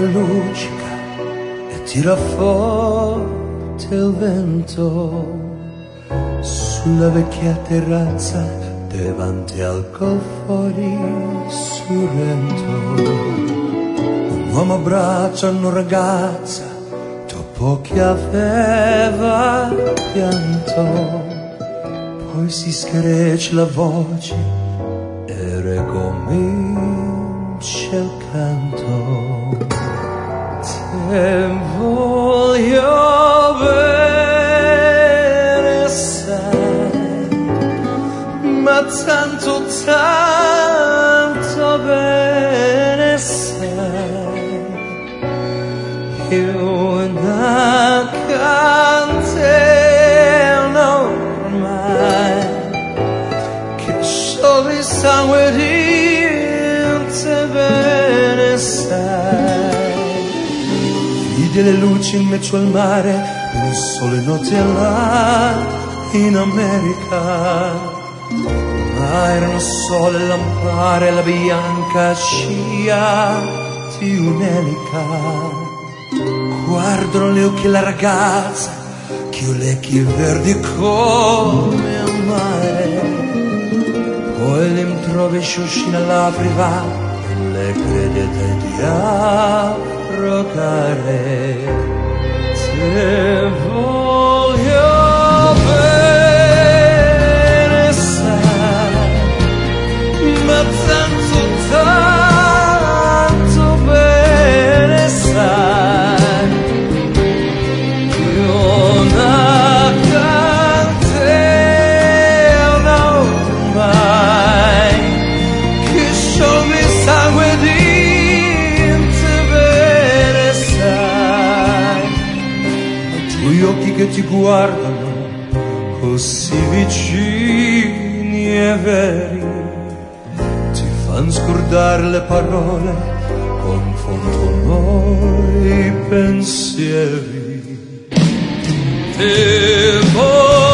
luccica e tira forte il vento sulla vecchia terrazza davanti al fuori sorrento. Un uomo abbraccia una ragazza dopo che aveva pianto, poi si schiarisce la voce e ricomincia il canto. Te voglio bene, sai, ma tanto, tanto bene sai, io non canto ormai, che sciogli sangue di te bene sai. Vidi le luci in mezzo al mare, le sole notti là in America, ma erano sole lampare alla bianca scia di un'elica. Guardano le occhi la ragazza, che ho le occhi verdi come il mare, poi le introvescio scina alla priva e le credete di affrocare. Te voglio bene, sai, ma tanto, tanto bene sai, io non canterò mai, che sciogli sangue di te bene sai. Gli occhi che ti guardano così vicini e veri ti fanno scordare le parole, confondono i pensieri. Te